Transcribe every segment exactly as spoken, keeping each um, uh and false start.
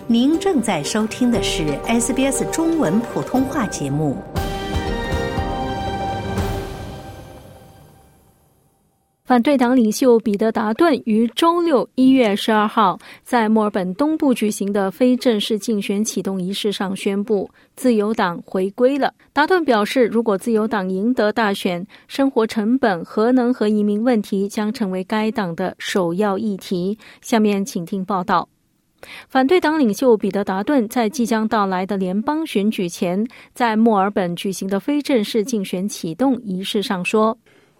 您正在收听的是 S B S 中文普通话节目。 反对党领袖彼得·达顿于周六一月十二号在墨尔本东部举行的非正式竞选启动仪式上宣布，自由党回归了。达顿表示，如果自由党赢得大选，生活成本、核能和移民问题将成为该党的首要议题。下面请听报道。反对党领袖彼得·达顿在即将到来的联邦选举前，在墨尔本举行的非正式竞选启动仪式上说，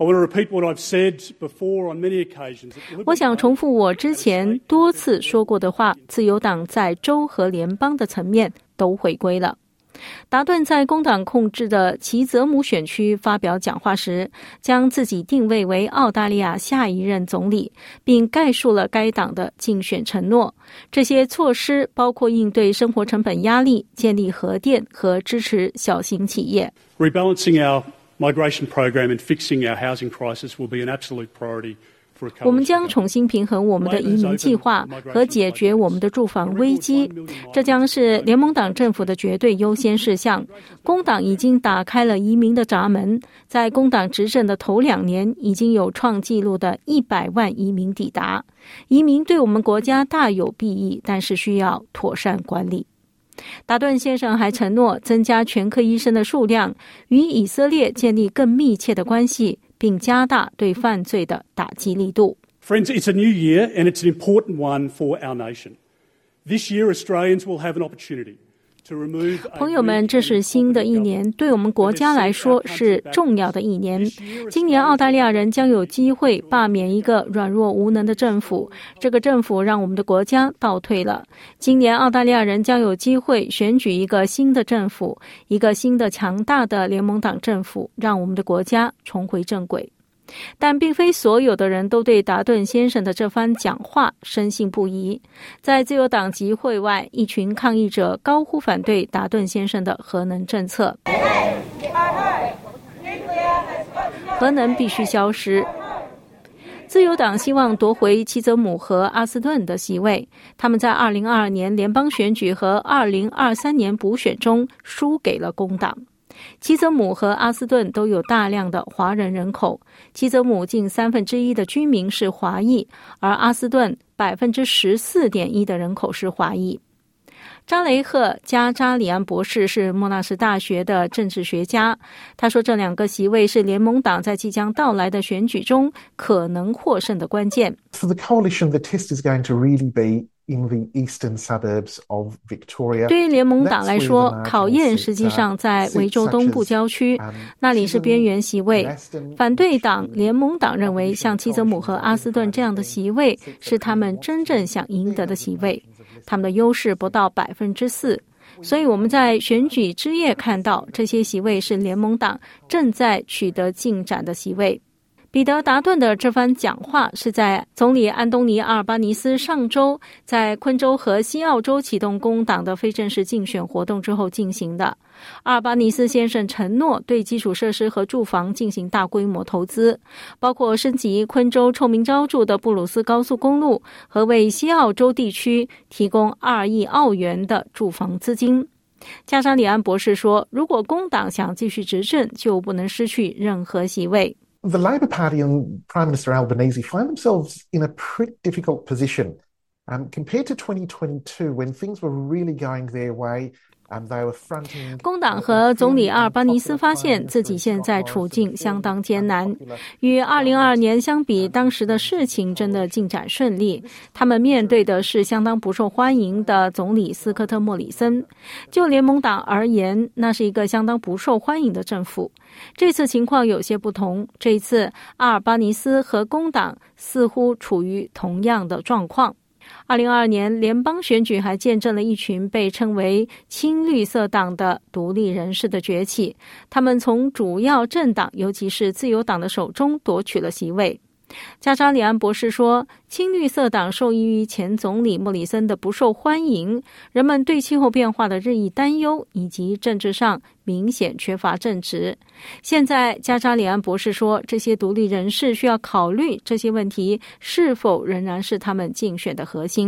我想重复我之前多次说过的话，自由党在州和联邦的层面都回归了。达顿在工党控制的奇泽姆选区发表讲话时，将自己定位为澳大利亚下一任总理，并概述了该党的竞选承诺。这些措施包括应对生活成本压力、建立核电和支持小型企业。 Rebalancing our migration program and fixing our housing crisis will be an absolute priority. 我们将重新平衡我们的移民计划和解决我们的住房危机，这将是联盟党政府的绝对优先事项。工党已经打开了移民的闸门，在工党执政的头两年，已经有创纪录的一百万移民抵达。移民对我们国家大有裨益，但是需要妥善管理。达顿先生还承诺增加全科医生的数量，与以色列建立更密切的关系，并加大对犯罪的打击力度。 Friends, it's a new year and it's an important one for our nation. This year, Australians will have an opportunity. 朋友们，这是新的一年，对我们国家来说是重要的一年。今年澳大利亚人将有机会罢免一个软弱无能的政府，这个政府让我们的国家倒退了。今年澳大利亚人将有机会选举一个新的政府，一个新的强大的联盟党政府，让我们的国家重回正轨。但并非所有的人都对达顿先生的这番讲话深信不疑。在自由党集会外，一群抗议者高呼反对达顿先生的核能政策，核能必须消失。自由党希望夺回奇泽姆和阿斯顿的席位，他们在二零二二年联邦选举和二零二三年补选中输给了工党。奇泽姆和阿斯顿都有大量的华人人口，奇泽姆近三分之一的居民是华裔，而阿斯顿百分之十四点一的人口是华裔。扎雷赫·加扎里安博士是莫纳什大学的政治学家，他说这两个席位是联盟党在即将到来的选举中可能获胜的关键。 For the coalition, the test is going to really be in the eastern suburbs of Victoria. 对于联盟党来说，考验实际上在维州东部郊区，那里是边缘席位。反对党联盟党认为，像奇泽姆和阿斯顿这样的席位是他们真正想赢得的席位，他们的优势不到百分之四。所以我们在选举之夜看到，这些席位是联盟党正在取得进展的席位。彼得·达顿的这番讲话是在总理安东尼·阿尔巴尼斯上周在昆州和西澳洲启动工党的非正式竞选活动之后进行的。阿尔巴尼斯先生承诺对基础设施和住房进行大规模投资，包括升级昆州臭名昭著的布鲁斯高速公路和为西澳洲地区提供二亿澳元的住房资金。加扎里安博士说，如果工党想继续执政，就不能失去任何席位。 The Labor Party and Prime Minister Albanese find themselves in a pretty difficult position um, compared to twenty twenty-two when things were really going their way. 工党和总理阿尔巴尼斯发现自己现在处境相当艰难，与二零二二年相比，当时的事情真的进展顺利。他们面对的是相当不受欢迎的总理斯科特·莫里森。就联盟党而言，那是一个相当不受欢迎的政府。这次情况有些不同，这一次阿尔巴尼斯和工党似乎处于同样的状况。二零二二年联邦选举还见证了一群被称为亲绿色党的独立人士的崛起，他们从主要政党尤其是自由党的手中夺取了席位。加扎里安博士说，亲绿色党受益于前总理莫里森的不受欢迎，人们对气候变化的日益担忧，以及政治上明显缺乏正直。现在加扎里安博士说，这些独立人士需要考虑这些问题是否仍然是他们竞选的核心。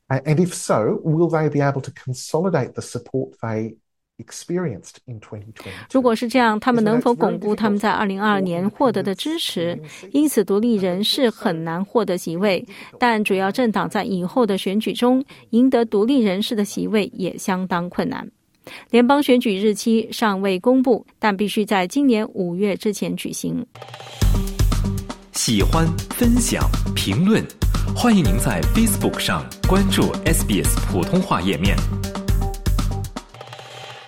And if so, will they be able to consolidate the support they experienced in twenty twenty-two? 如果是这样，他们能否巩固他们在二零二二年获得的支持？因此，独立人士很难获得席位，但主要政党在以后的选举中赢得独立人士的席位也相当困难。联邦选举日期尚未公布，但必须在今年五月之前举行。 喜欢、分享、评论，欢迎您在 Facebook 上关注 S B S 普通话页面。